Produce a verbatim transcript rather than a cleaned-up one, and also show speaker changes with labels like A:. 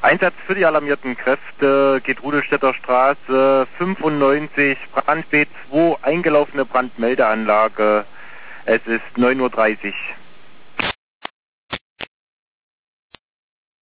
A: Einsatz für die alarmierten Kräfte, geht Rudolstädter Straße fünfundneunzig, Brand B zwei, eingelaufene Brandmeldeanlage. Es ist neun Uhr dreißig.